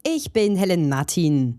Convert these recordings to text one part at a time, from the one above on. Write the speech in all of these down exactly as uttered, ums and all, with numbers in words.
Ich bin Helen Martin.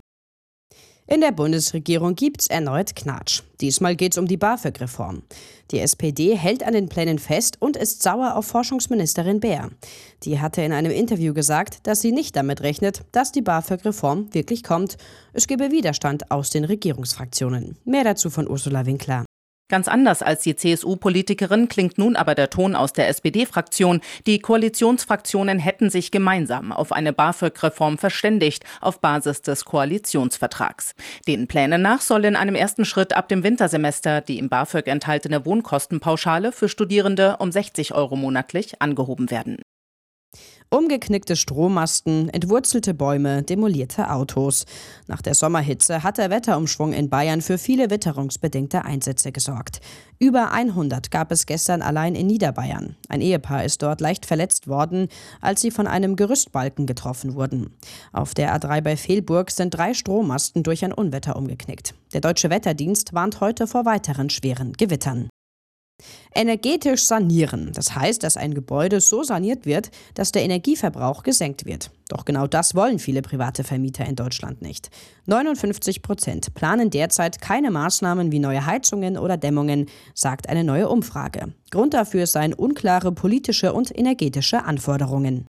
In der Bundesregierung gibt's erneut Knatsch. Diesmal geht's um die BAföG-Reform. Die S P D hält an den Plänen fest und ist sauer auf Forschungsministerin Baer. Die hatte in einem Interview gesagt, dass sie nicht damit rechnet, dass die BAföG-Reform wirklich kommt. Es gebe Widerstand aus den Regierungsfraktionen. Mehr dazu von Ursula Winkler. Ganz anders als die C S U-Politikerin klingt nun aber der Ton aus der S P D-Fraktion. Die Koalitionsfraktionen hätten sich gemeinsam auf eine BAföG-Reform verständigt, auf Basis des Koalitionsvertrags. Den Plänen nach soll in einem ersten Schritt ab dem Wintersemester die im BAföG enthaltene Wohnkostenpauschale für Studierende um sechzig Euro monatlich angehoben werden. Umgeknickte Strommasten, entwurzelte Bäume, demolierte Autos. Nach der Sommerhitze hat der Wetterumschwung in Bayern für viele witterungsbedingte Einsätze gesorgt. Über hundert gab es gestern allein in Niederbayern. Ein Ehepaar ist dort leicht verletzt worden, als sie von einem Gerüstbalken getroffen wurden. Auf der A drei bei Velburg sind drei Strommasten durch ein Unwetter umgeknickt. Der Deutsche Wetterdienst warnt heute vor weiteren schweren Gewittern. Energetisch sanieren. Das heißt, dass ein Gebäude so saniert wird, dass der Energieverbrauch gesenkt wird. Doch genau das wollen viele private Vermieter in Deutschland nicht. neunundfünfzig Prozent planen derzeit keine Maßnahmen wie neue Heizungen oder Dämmungen, sagt eine neue Umfrage. Grund dafür seien unklare politische und energetische Anforderungen.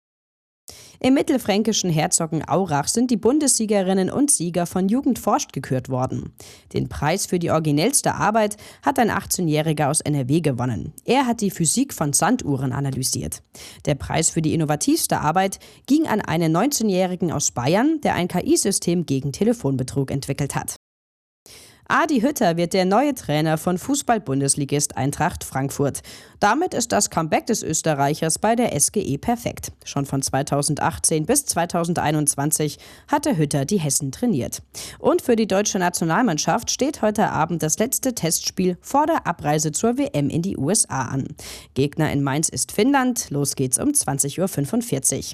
Im mittelfränkischen Herzogenaurach sind die Bundessiegerinnen und Sieger von Jugend forscht gekürt worden. Den Preis für die originellste Arbeit hat ein achtzehnjähriger aus N R W gewonnen. Er hat die Physik von Sanduhren analysiert. Der Preis für die innovativste Arbeit ging an einen neunzehnjährigen aus Bayern, der ein K I-System gegen Telefonbetrug entwickelt hat. Adi Hütter wird der neue Trainer von Fußball-Bundesligist Eintracht Frankfurt. Damit ist das Comeback des Österreichers bei der S G E perfekt. Schon von zweitausendachtzehn bis zweitausendeinundzwanzig hatte Hütter die Hessen trainiert. Und für die deutsche Nationalmannschaft steht heute Abend das letzte Testspiel vor der Abreise zur W M in die U S A an. Gegner in Mainz ist Finnland. Los geht's um zwanzig Uhr fünfundvierzig.